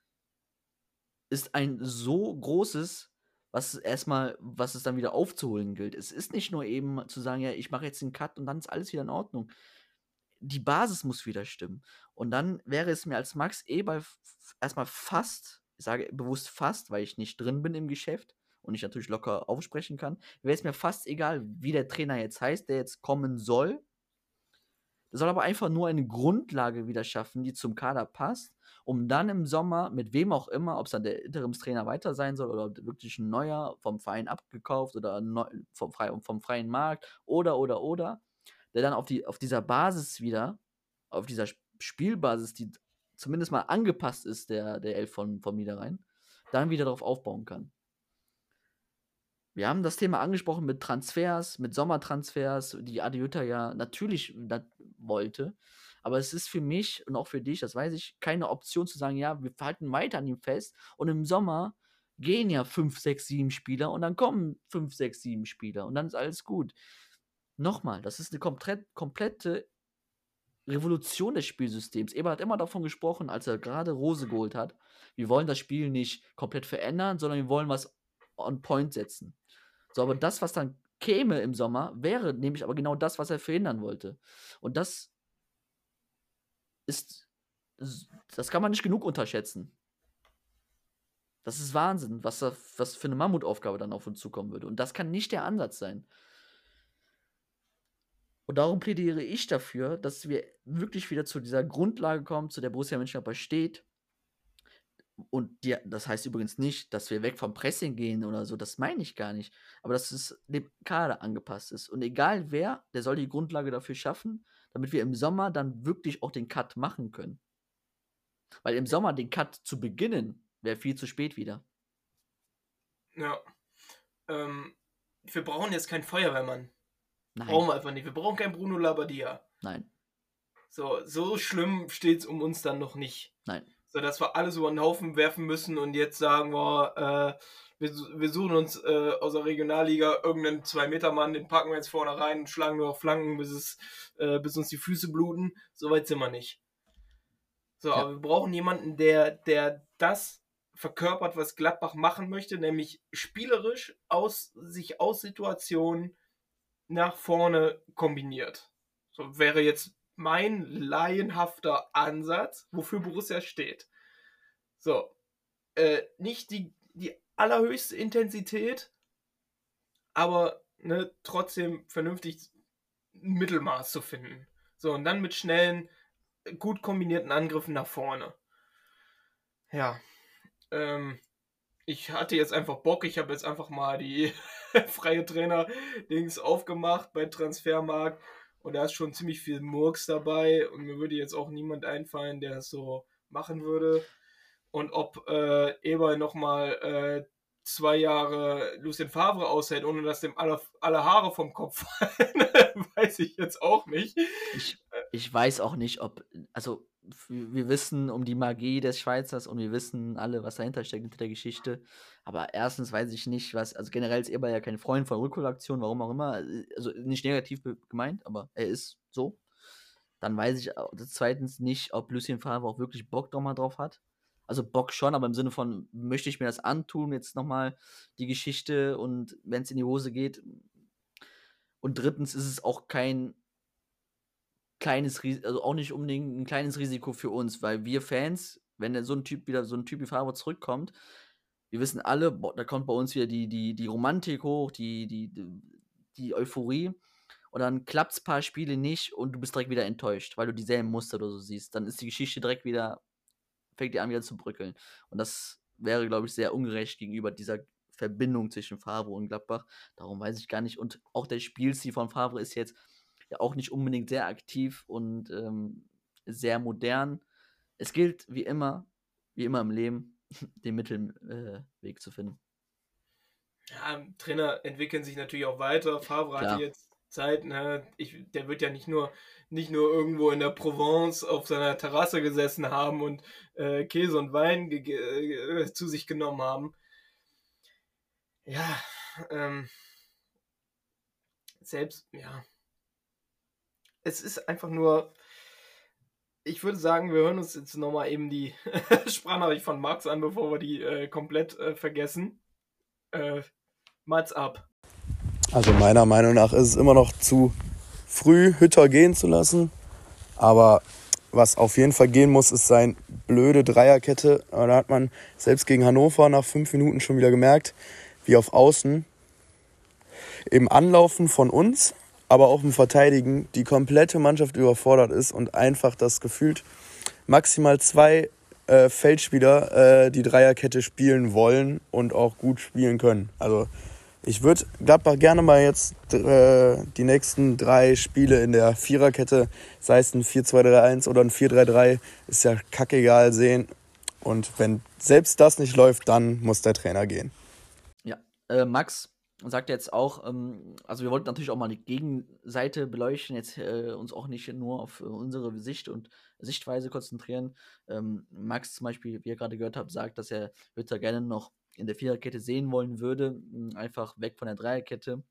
ist ein so großes, was es dann wieder aufzuholen gilt. Es ist nicht nur eben zu sagen, ja, ich mache jetzt den Cut und dann ist alles wieder in Ordnung. Die Basis muss wieder stimmen. Und dann wäre es mir als Max Eberl erstmal fast, ich sage bewusst fast, weil ich nicht drin bin im Geschäft und ich natürlich locker aufsprechen kann, wäre es mir fast egal, wie der Trainer jetzt heißt, der jetzt kommen soll. Der soll aber einfach nur eine Grundlage wieder schaffen, die zum Kader passt, um dann im Sommer, mit wem auch immer, ob es dann der Interimstrainer weiter sein soll oder wirklich ein neuer, vom Verein abgekauft oder vom freien Markt oder, der dann auf dieser Basis wieder, auf dieser Spielbasis, die zumindest mal angepasst ist, der Elf vom Niederrhein, dann wieder darauf aufbauen kann. Wir haben das Thema angesprochen mit Transfers, mit Sommertransfers, die Adiota ja natürlich wollte. Aber es ist für mich und auch für dich, das weiß ich, keine Option zu sagen, ja, wir halten weiter an ihm fest und im Sommer gehen ja 5, 6, 7 Spieler und dann kommen 5, 6, 7 Spieler und dann ist alles gut. Nochmal, das ist eine komplette Revolution des Spielsystems. Eber hat immer davon gesprochen, als er gerade Rose geholt hat, wir wollen das Spiel nicht komplett verändern, sondern wir wollen was on point setzen. So, aber das, was dann käme im Sommer, wäre nämlich aber genau das, was er verhindern wollte. Und das kann man nicht genug unterschätzen. Das ist Wahnsinn, was für eine Mammutaufgabe dann auf uns zukommen würde. Und das kann nicht der Ansatz sein. Und darum plädiere ich dafür, dass wir wirklich wieder zu dieser Grundlage kommen, zu der Borussia Mönchengladbach steht. Und das heißt übrigens nicht, dass wir weg vom Pressing gehen oder so, das meine ich gar nicht. Aber dass es dem Kader angepasst ist. Und egal wer, der soll die Grundlage dafür schaffen, damit wir im Sommer dann wirklich auch den Cut machen können. Weil im Sommer den Cut zu beginnen, wäre viel zu spät wieder. Ja. Wir brauchen jetzt keinen Feuerwehrmann. Nein. Brauchen wir einfach nicht. Wir brauchen keinen Bruno Labbadia. Nein. So schlimm steht es um uns dann noch nicht. Nein. So, dass wir alles über den Haufen werfen müssen und jetzt sagen wir suchen uns aus der Regionalliga irgendeinen 2-Meter-Mann, den packen wir jetzt vorne rein und schlagen nur auf Flanken, bis uns die Füße bluten. So weit sind wir nicht. So, ja. Aber wir brauchen jemanden, der das verkörpert, was Gladbach machen möchte, nämlich spielerisch sich aus Situationen nach vorne kombiniert. So wäre jetzt mein laienhafter Ansatz, wofür Borussia steht. So, nicht die allerhöchste Intensität, aber trotzdem vernünftig ein Mittelmaß zu finden. So, und dann mit schnellen, gut kombinierten Angriffen nach vorne. Ja, ich hatte jetzt einfach Bock, ich habe jetzt einfach mal die freie Trainer-Dings aufgemacht bei Transfermarkt. Und da ist schon ziemlich viel Murks dabei und mir würde jetzt auch niemand einfallen, der das so machen würde. Und ob Eberl nochmal 2 Jahre Lucien Favre aushält, ohne dass dem alle Haare vom Kopf fallen, weiß ich jetzt auch nicht. Ich weiß auch nicht, also wir wissen um die Magie des Schweizers und wir wissen alle, was dahinter steckt hinter der Geschichte. Aber erstens weiß ich nicht, also generell ist Eberl ja kein Freund von Rückholaktionen, warum auch immer. Also nicht negativ gemeint, aber er ist so. Dann weiß ich zweitens nicht, ob Lucien Favre auch wirklich Bock drauf hat. Also Bock schon, aber im Sinne von, möchte ich mir das antun, jetzt nochmal die Geschichte und wenn es in die Hose geht. Und drittens ist es auch kein kleines Risiko, also auch nicht unbedingt ein kleines Risiko für uns, weil wir Fans, wenn so ein Typ wie Favre zurückkommt, wir wissen alle, da kommt bei uns wieder die Romantik hoch, die Euphorie und dann klappt es ein paar Spiele nicht und du bist direkt wieder enttäuscht, weil du dieselben Muster oder so siehst. Dann ist die Geschichte direkt wieder, fängt die an wieder zu bröckeln. Und das wäre, glaube ich, sehr ungerecht gegenüber dieser Verbindung zwischen Favre und Gladbach. Darum weiß ich gar nicht. Und auch der Spielstil von Favre ist jetzt ja auch nicht unbedingt sehr aktiv und sehr modern. Es gilt wie immer im Leben, den Mittelweg zu finden. Ja, Trainer entwickeln sich natürlich auch weiter. Favre Klar. hatte jetzt Zeit, ne? Der wird ja nicht nur irgendwo in der Provence auf seiner Terrasse gesessen haben und Käse und Wein zu sich genommen haben. Ja, es ist einfach nur, ich würde sagen, wir hören uns jetzt nochmal eben die Sprachnachricht von Max an, bevor wir die komplett vergessen. Mats ab. Also meiner Meinung nach ist es immer noch zu früh, Hütter gehen zu lassen. Aber was auf jeden Fall gehen muss, ist seine blöde Dreierkette. Da hat man selbst gegen Hannover nach 5 Minuten schon wieder gemerkt, wie auf Außen im Anlaufen von uns, aber auch im Verteidigen die komplette Mannschaft überfordert ist und einfach das gefühlt maximal 2 Feldspieler die Dreierkette spielen wollen und auch gut spielen können. Also ich würde Gladbach gerne mal jetzt die nächsten 3 Spiele in der Viererkette, sei es ein 4-2-3-1 oder ein 4-3-3, ist ja kackegal sehen. Und wenn selbst das nicht läuft, dann muss der Trainer gehen. Ja, Max sagt jetzt auch, also wir wollten natürlich auch mal die Gegenseite beleuchten, jetzt uns auch nicht nur auf unsere Sicht und Sichtweise konzentrieren. Max zum Beispiel, wie ihr gerade gehört habt, sagt, dass er Hütter gerne noch in der Viererkette sehen wollen würde, einfach weg von der Dreierkette.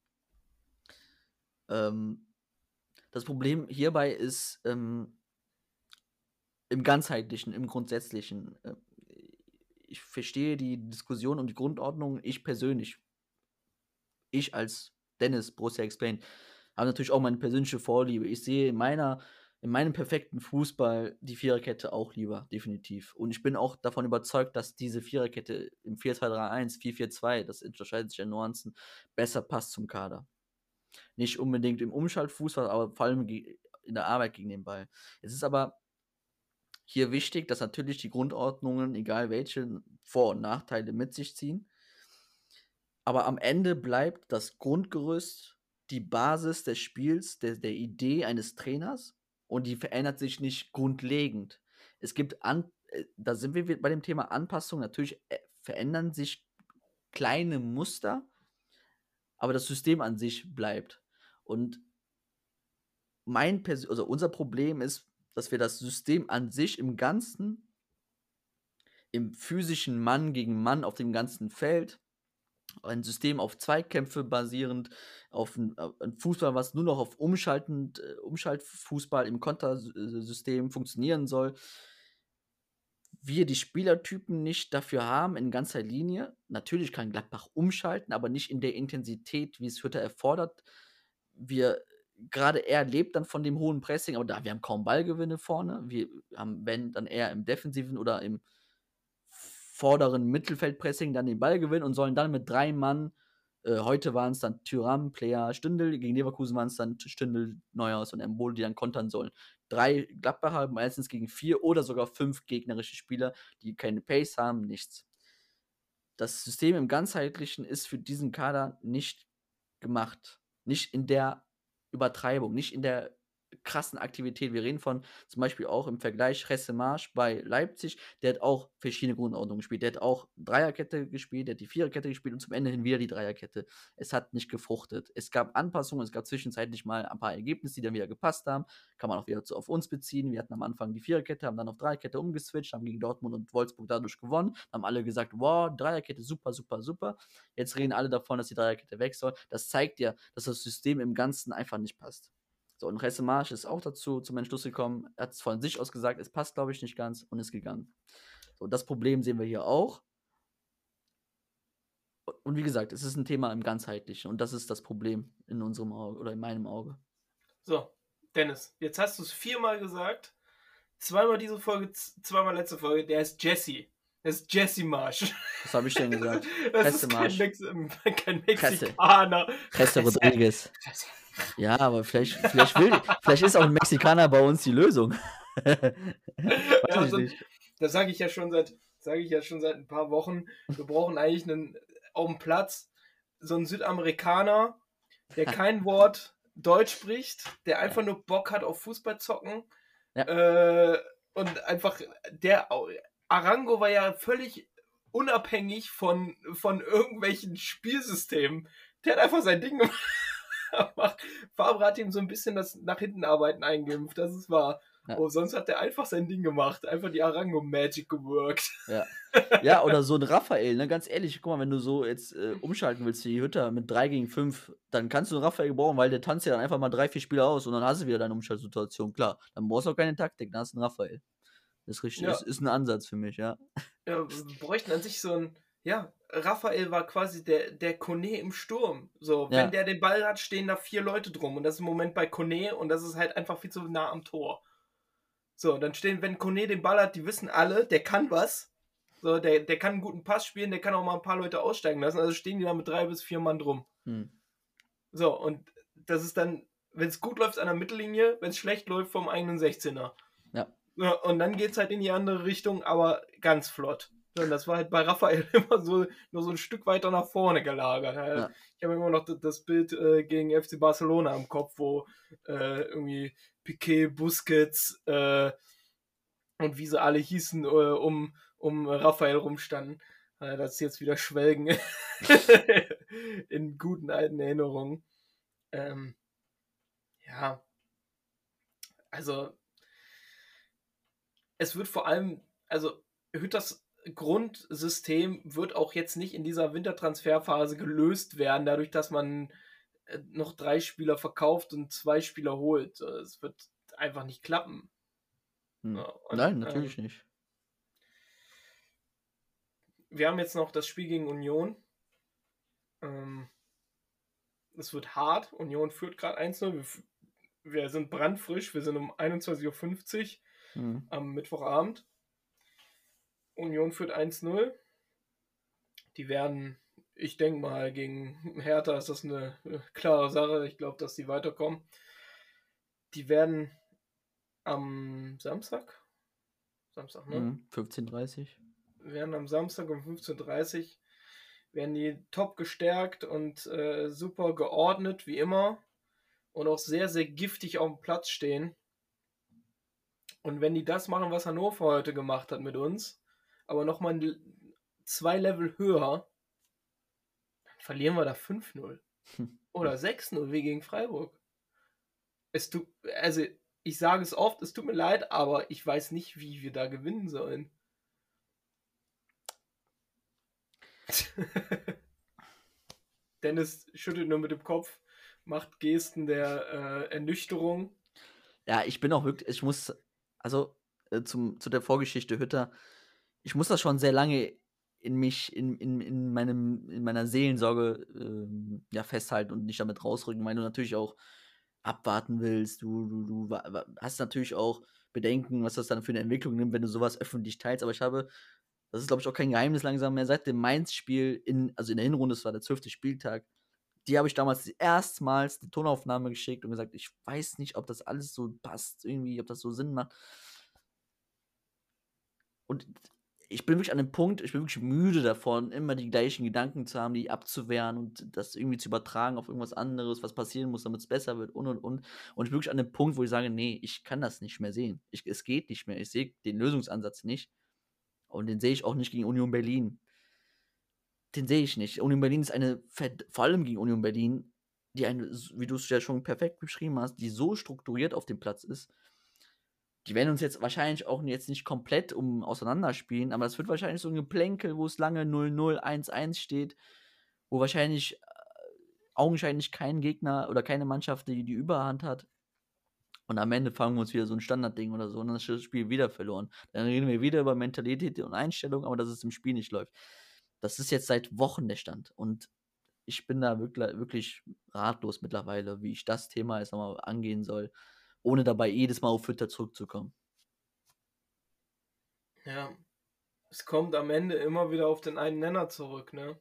Das Problem hierbei ist im Ganzheitlichen, im Grundsätzlichen. Ich verstehe die Diskussion um die Grundordnung. Ich als Dennis, Borussia Explained, habe natürlich auch meine persönliche Vorliebe. Ich sehe in meinem perfekten Fußball die Viererkette auch lieber, definitiv. Und ich bin auch davon überzeugt, dass diese Viererkette im 4-2-3-1, 4-4-2, das unterscheidet sich in Nuancen, besser passt zum Kader. Nicht unbedingt im Umschaltfußball, aber vor allem in der Arbeit gegen den Ball. Es ist aber hier wichtig, dass natürlich die Grundordnungen, egal welche, Vor- und Nachteile mit sich ziehen. Aber am Ende bleibt das Grundgerüst, die Basis des Spiels, der Idee eines Trainers, und die verändert sich nicht grundlegend. Es gibt, da sind wir bei dem Thema Anpassung, natürlich verändern sich kleine Muster, aber das System an sich bleibt. Und unser Problem ist, dass wir das System an sich im Ganzen, im physischen Mann gegen Mann auf dem ganzen Feld, ein System auf Zweikämpfe basierend, auf ein Fußball, was nur noch auf Umschaltfußball im Kontersystem funktionieren soll. Wir die Spielertypen nicht dafür haben in ganzer Linie. Natürlich kann Gladbach umschalten, aber nicht in der Intensität, wie es Hütter erfordert. Gerade er lebt dann von dem hohen Pressing, aber wir haben kaum Ballgewinne vorne. Wir haben, wenn, dann eher im defensiven oder im vorderen Mittelfeldpressing dann den Ball gewinnen und sollen dann mit 3 Mann, heute waren es dann Thuram, Player, Stündel, gegen Leverkusen waren es dann Stündel, Neuhaus und Embolo, die dann kontern sollen. 3 Gladbacher, meistens gegen 4 oder sogar 5 gegnerische Spieler, die keine Pace haben, nichts. Das System im Ganzheitlichen ist für diesen Kader nicht gemacht. Nicht in der Übertreibung, nicht in der krassen Aktivität. Wir reden von zum Beispiel auch im Vergleich Jesse Marsch bei Leipzig, der hat auch verschiedene Grundordnungen gespielt. Der hat auch Dreierkette gespielt, der hat die Viererkette gespielt und zum Ende hin wieder die Dreierkette. Es hat nicht gefruchtet. Es gab Anpassungen, es gab zwischenzeitlich mal ein paar Ergebnisse, die dann wieder gepasst haben. Kann man auch wieder auf uns beziehen. Wir hatten am Anfang die Viererkette, haben dann auf Dreierkette umgeswitcht, haben gegen Dortmund und Wolfsburg dadurch gewonnen, haben alle gesagt, wow, Dreierkette, super, super, super. Jetzt reden alle davon, dass die Dreierkette weg soll. Das zeigt ja, dass das System im Ganzen einfach nicht passt. So, und Jesse Marsch ist auch dazu zum Entschluss gekommen. Er hat es von sich aus gesagt, es passt, glaube ich, nicht ganz und ist gegangen. So, das Problem sehen wir hier auch. Und wie gesagt, es ist ein Thema im Ganzheitlichen und das ist das Problem in unserem Auge oder in meinem Auge. So, Dennis, jetzt hast du es 4-mal gesagt. 2-mal diese Folge, 2-mal letzte Folge. Der ist Jesse. Das ist Jesse Marsch. Was habe ich denn gesagt? Das Presse ist Marsch. kein Mexikaner. Presse Rodriguez. Ja, aber vielleicht ist auch ein Mexikaner bei uns die Lösung. Weiß Ja, ich also, nicht. das sage ich ja schon seit ein paar Wochen. Wir brauchen eigentlich auf dem Platz so einen Südamerikaner, der kein Wort Deutsch spricht, der einfach nur Bock hat auf Fußball zocken. Ja. Und einfach, Arango war ja völlig unabhängig von irgendwelchen Spielsystemen. Der hat einfach sein Ding gemacht. Fabre hat ihm so ein bisschen das nach hinten arbeiten eingeimpft, das ist wahr. Ja. Oh, sonst hat der einfach sein Ding gemacht. Einfach die Arango-Magic geworkt. Ja. Ja, oder so ein Raphael, ne? Ganz ehrlich, guck mal, wenn du so jetzt umschalten willst wie Hütter mit 3 gegen 5, dann kannst du einen Raphael gebrauchen, weil der tanzt ja dann einfach mal 3, 4 Spieler aus und dann hast du wieder deine Umschaltsituation. Klar, dann brauchst du auch keine Taktik, dann hast du einen Raphael. Das ist richtig, Ja. ist ein Ansatz für mich, ja. Ja, wir bräuchten an sich so ein, ja, Raphael war quasi der Kone im Sturm. So, Ja. wenn der den Ball hat, stehen da 4 Leute drum und das ist im Moment bei Kone und das ist halt einfach viel zu nah am Tor. So, dann wenn Kone den Ball hat, die wissen alle, der kann was. So, der kann einen guten Pass spielen, der kann auch mal ein paar Leute aussteigen lassen, also stehen die da mit 3 bis 4 Mann drum. So, und das ist dann, wenn es gut läuft, an der Mittellinie, wenn es schlecht läuft, vom eigenen 16er. Ja. Ja, und dann geht es halt in die andere Richtung, aber ganz flott. Und das war halt bei Raphael immer so, nur so ein Stück weiter nach vorne gelagert. Ja. Ich habe immer noch das Bild gegen FC Barcelona im Kopf, wo irgendwie Piqué, Busquets und wie sie alle hießen, um Raphael rumstanden. Das ist jetzt wieder Schwelgen in guten alten Erinnerungen. Ja, also es wird vor allem, also Hütters Grundsystem wird auch jetzt nicht in dieser Wintertransferphase gelöst werden, dadurch, dass man noch 3 Spieler verkauft und 2 Spieler holt. Es wird einfach nicht klappen. Ja, und, Nein, natürlich nicht. Wir haben jetzt noch das Spiel gegen Union. Es wird hart. Union führt gerade 1-0. Wir sind brandfrisch. Wir sind um 21.50 Uhr am Mittwochabend. Union führt 1-0. Die werden, ich denke mal, gegen Hertha ist das eine klare Sache. Ich glaube, dass die weiterkommen. Die werden am Samstag, ne? 15:30 Werden am Samstag um 15:30 Uhr werden die top gestärkt und super geordnet, wie immer. Und auch sehr, sehr giftig auf dem Platz stehen. Und wenn die das machen, was Hannover heute gemacht hat mit uns, aber nochmal 2 Level höher, dann verlieren wir da 5-0. Oder 6-0 wie gegen Freiburg. Also ich sage es oft, es tut mir leid, aber ich weiß nicht, wie wir da gewinnen sollen. Dennis schüttelt nur mit dem Kopf, macht Gesten der Ernüchterung. Ja, ich bin auch wirklich, ich muss, also zu der Vorgeschichte Hütter, ich muss das schon sehr lange in meiner Seelensorge festhalten und nicht damit rausrücken, weil du natürlich auch abwarten willst. Du hast natürlich auch Bedenken, was das dann für eine Entwicklung nimmt, wenn du sowas öffentlich teilst. Aber das ist, glaube ich, auch kein Geheimnis langsam mehr, seit dem Mainz-Spiel, also in der Hinrunde, das war der 12. Spieltag, die habe ich damals erstmals die Tonaufnahme geschickt und gesagt, ich weiß nicht, ob das alles so passt, irgendwie, ob das so Sinn macht. Und ich bin wirklich an dem Punkt, ich bin wirklich müde davon, immer die gleichen Gedanken zu haben, die abzuwehren und das irgendwie zu übertragen auf irgendwas anderes, was passieren muss, damit es besser wird und. Und ich bin wirklich an dem Punkt, wo ich sage, nee, ich kann das nicht mehr sehen. Es geht nicht mehr. Ich sehe den Lösungsansatz nicht. Und den sehe ich auch nicht gegen Union Berlin. Den sehe ich nicht. Union Berlin ist vor allem gegen Union Berlin, die wie du es ja schon perfekt beschrieben hast, die so strukturiert auf dem Platz ist. Die werden uns jetzt wahrscheinlich auch jetzt nicht komplett auseinanderspielen, aber es wird wahrscheinlich so ein Geplänkel, wo es lange 0-0, 1-1 steht, wo wahrscheinlich augenscheinlich kein Gegner oder keine Mannschaft die Überhand hat. Und am Ende fangen wir uns wieder so ein Standardding oder so und dann ist das Spiel wieder verloren. Dann reden wir wieder über Mentalität und Einstellung, aber dass es im Spiel nicht läuft. Das ist jetzt seit Wochen der Stand. Und ich bin da wirklich ratlos mittlerweile, wie ich das Thema jetzt nochmal angehen soll, ohne dabei jedes Mal auf Hütter zurückzukommen. Ja. es kommt am Ende immer wieder auf den einen Nenner zurück, ne?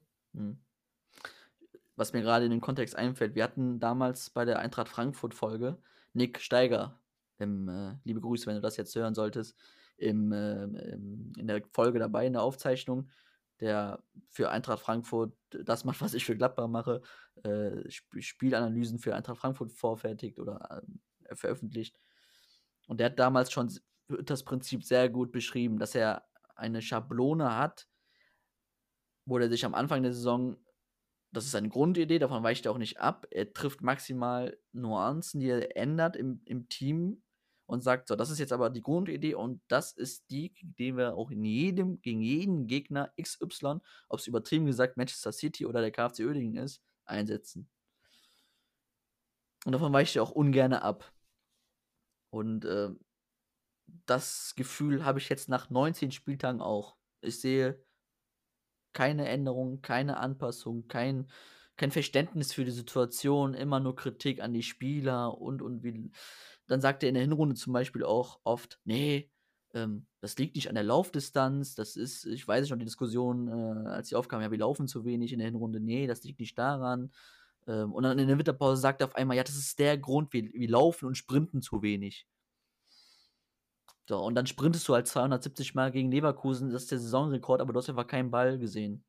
Was mir gerade in dem Kontext einfällt, wir hatten damals bei der Eintracht Frankfurt-Folge Nick Steiger, liebe Grüße, wenn du das jetzt hören solltest, in der Folge dabei, in der Aufzeichnung, der für Eintracht Frankfurt das macht, was ich für Gladbach mache, Spielanalysen für Eintracht Frankfurt vorfertigt oder veröffentlicht. Und der hat damals schon das Prinzip sehr gut beschrieben, dass er eine Schablone hat, wo er sich am Anfang der Saison, das ist seine Grundidee, davon weicht er auch nicht ab, er trifft maximal Nuancen, die er ändert im Team und sagt, so, das ist jetzt aber die Grundidee und das ist die wir auch gegen jeden Gegner XY, ob es übertrieben gesagt Manchester City oder der KfC Uerdingen ist, einsetzen. Und davon weicht er auch ungern ab. Und das Gefühl habe ich jetzt nach 19 Spieltagen auch. Ich sehe keine Änderung, keine Anpassung, kein Verständnis für die Situation, immer nur Kritik an die Spieler und wie. Dann sagt er in der Hinrunde zum Beispiel auch oft, nee, das liegt nicht an der Laufdistanz, das ist, ich weiß nicht noch die Diskussion, als die aufkam, ja, wir laufen zu wenig in der Hinrunde, nee, das liegt nicht daran. Und dann in der Winterpause sagt er auf einmal, ja, das ist der Grund, wir laufen und sprinten zu wenig. So, und dann sprintest du halt 270 Mal gegen Leverkusen, das ist der Saisonrekord, aber du hast einfach keinen Ball gesehen.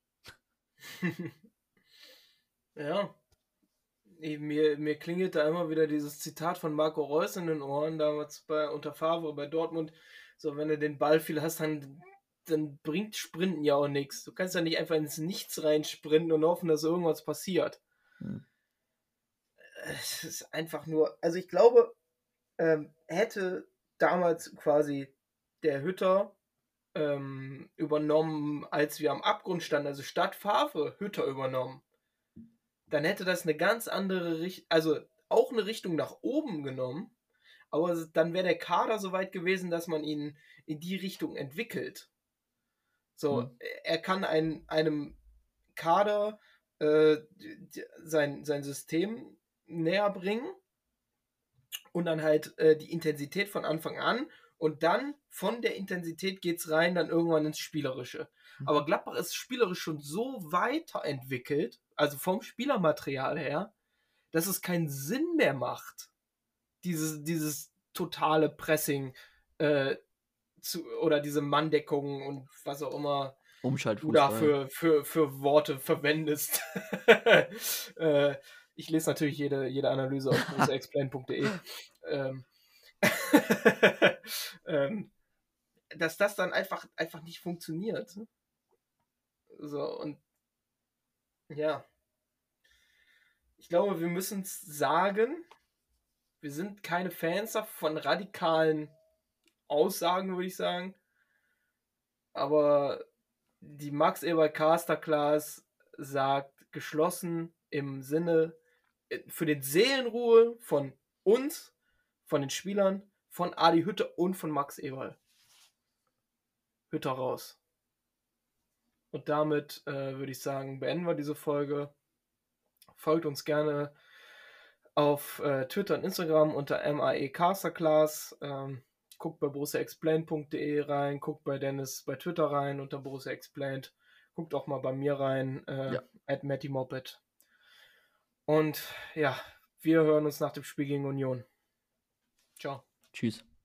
Ja. Mir klingelt da immer wieder dieses Zitat von Marco Reus in den Ohren, damals unter Favre bei Dortmund. So, wenn du den Ball viel hast, dann bringt Sprinten ja auch nichts. Du kannst ja nicht einfach ins Nichts reinsprinten und hoffen, dass irgendwas passiert. Es ist einfach nur, also ich glaube, hätte damals quasi der Hütter übernommen, als wir am Abgrund standen, also statt Favre Hütter übernommen, dann hätte das eine ganz andere Richtung, also auch eine Richtung nach oben genommen, aber dann wäre der Kader so weit gewesen, dass man ihn in die Richtung entwickelt. So, er kann einem Kader sein System näher bringen und dann halt die Intensität von Anfang an und dann von der Intensität geht's rein dann irgendwann ins Spielerische. Aber Gladbach ist spielerisch schon so weiterentwickelt, also vom Spielermaterial her, dass es keinen Sinn mehr macht, dieses totale Pressing oder diese Manndeckung und was auch immer du da für Worte verwendest. Ich lese natürlich jede Analyse auf borussiaexplain.de. Dass das dann einfach nicht funktioniert. So, und ja. Ich glaube, wir müssen es sagen, wir sind keine Fans von radikalen Aussagen, würde ich sagen. Aber die Max Eberl Masterclass sagt geschlossen im Sinne für den Seelenruhe von uns, von den Spielern, von Adi Hütter und von Max Eberl. Hütter raus. Und damit würde ich sagen, beenden wir diese Folge. Folgt uns gerne auf Twitter und Instagram unter MAE-Casterclass. Guckt bei borussiaexplained.de rein, guckt bei Dennis bei Twitter rein unter borussiaexplained. Guckt auch mal bei mir rein, @MattyMoped. Und ja, wir hören uns nach dem Spiel gegen Union. Ciao. Tschüss.